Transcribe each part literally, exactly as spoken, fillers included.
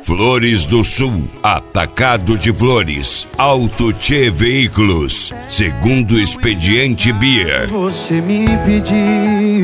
Flores do Sul, Atacado de Flores, Auto Tchê Veículos, segundo Expediente Beer. Você me pediu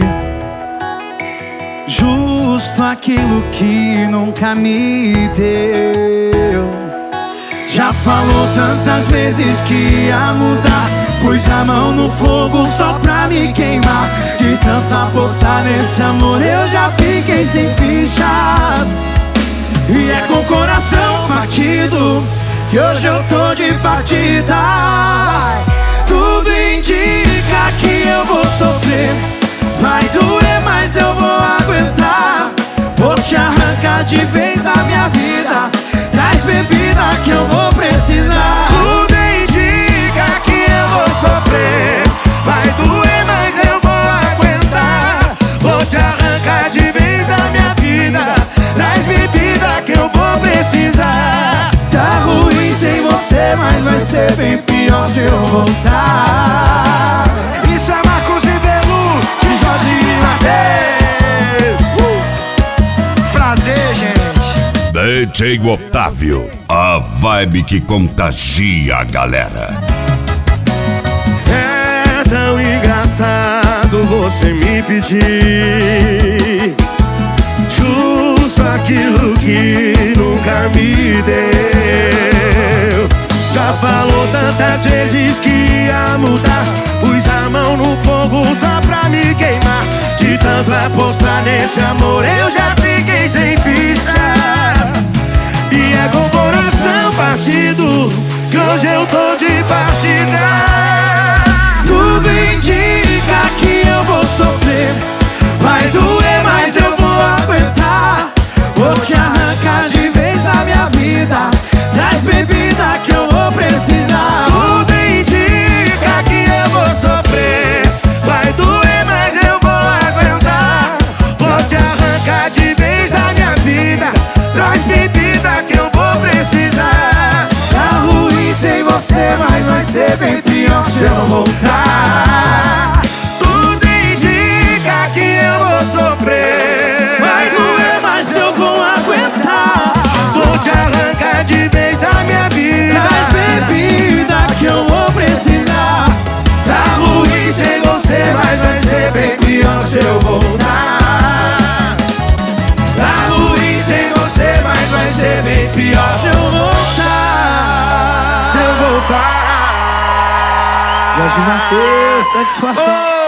justo aquilo que nunca me deu. Já falou tantas vezes que ia mudar, pus a mão no fogo só pra me queimar. De tanto apostar nesse amor eu já fiquei sem fichas. E é com o coração partido que hoje eu tô de partida. Tudo indica que eu vou sofrer, vai doer, mas eu vou aguentar. Vou te arrancar de vez da minha vida, traz bebida que eu vou precisar. Tudo indica que eu vou sofrer, vai doer, mas eu vou aguentar. Vou te arrancar de vez da minha vida, traz bebida que eu vou precisar. Tá ruim sem você, mas vai ser bem pior se eu voltar. Isso é Marcos Ribeiro, de Jorge e Mateus. uh! Prazer, gente. D J Otávio, a vibe que contagia a galera. É tão engraçado você me pedir justo aquilo que nunca me deu. Já falou tantas vezes que ia mudar, pus a mão no fogo só pra me queimar. De tanto apostar nesse amor eu já fiquei sem fichas. E é com o coração partido que hoje eu tô de partida. Tudo indica que eu vou sofrer, vai doer, mas eu vou aguentar. Vou te arrancar de vez da minha vida, traz bebida que eu vou precisar. Tudo indica que eu vou sofrer, vai doer, mas eu vou aguentar. Vou te arrancar de vez da minha vida, traz bebida que eu vou precisar. Tá ruim sem você, mas vai ser bem pior se eu voltar. Tudo indica que eu vou sofrer, Vai doer, mas eu vou aguentar. vou te arrancar de vez da minha vida, Traz bebida que eu vou precisar. Tá ruim sem você, mas vai ser bem pior se eu voltar. Tá ruim sem você, mas vai ser bem pior se eu voltar. se eu voltar. Jorge Mateus, satisfação.